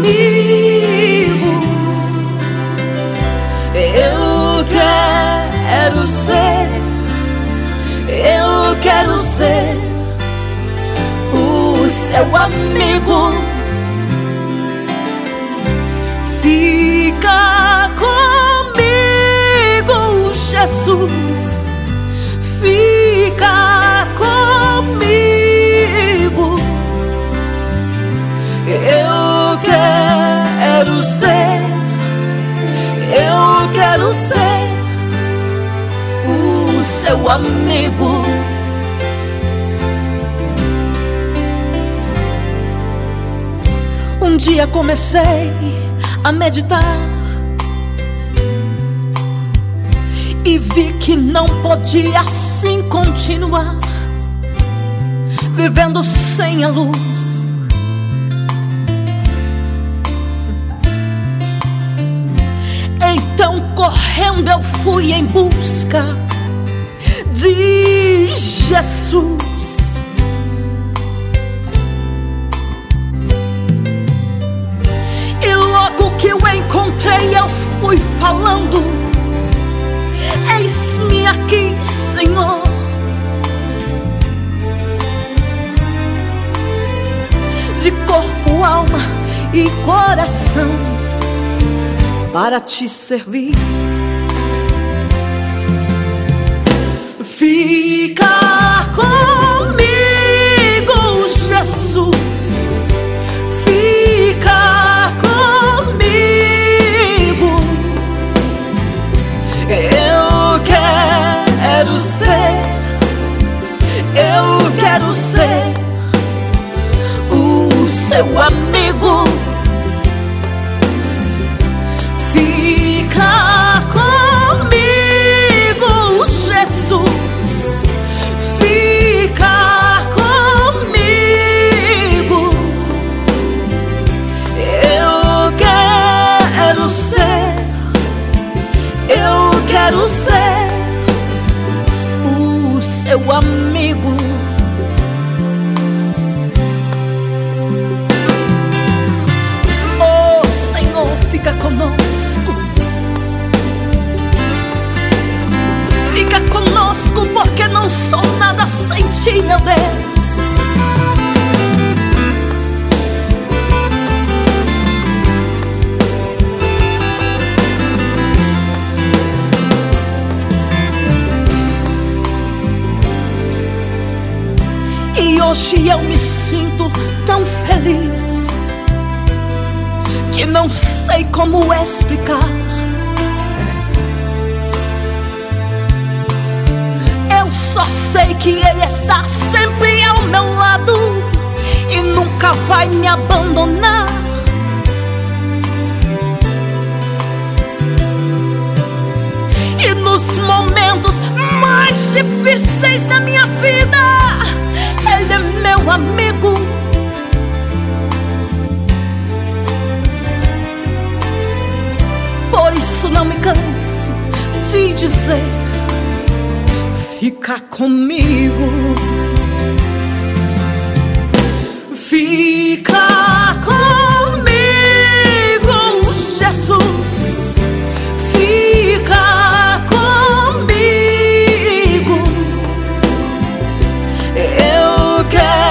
Eu quero ser o seu amigo. Fica comigo, Jesus. Fica comigo. Eu quero ser o seu amigo. Um dia comecei a meditar e vi que não podia assim continuar, vivendo sem a luz. Então correndo eu fui em busca de Jesus. E logo que eu encontrei, eu fui falando: eis-me aqui, Senhor. De corpo, alma e coração, para te servir. Fica comigo, Jesus. Fica comigo. Eu quero ser o seu amigo. Fica comigo, Jesus. Fica comigo. Eu quero ser o seu amigo. Oh, Senhor, fica conosco. Fica conosco, porque não sou nada sem ti, meu Deus. E hoje eu me sinto tão feliz que não sei como explicar. Eu só sei que Ele está sempre ao meu lado e nunca vai me abandonar. E nos momentos mais difíceis da minha vida, Ele é meu amigo. Por isso não me canso de dizer: fica comigo. Fica comigo, Jesus. Fica comigo. Eu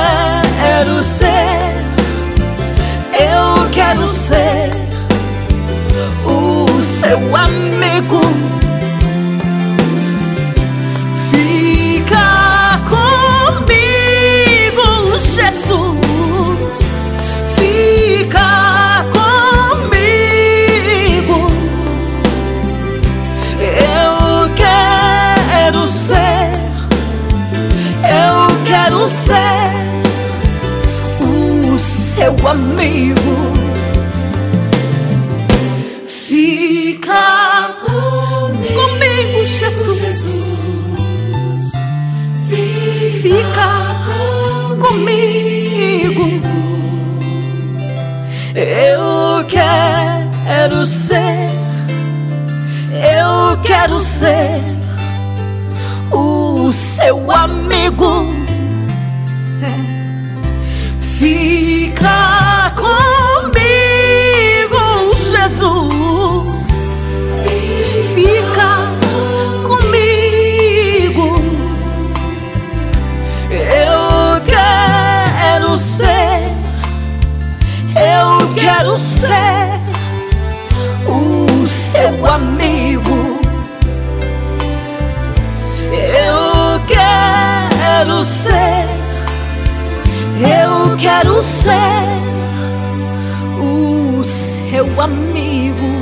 quero ser o seu amigo. Fica comigo, Jesus. Fica comigo. Eu quero ser o seu amigo. Fica comigo, Jesus. Fica comigo. Eu quero ser o seu amigo. Fica comigo, quero ser o seu amigo. Eu quero ser o seu amigo.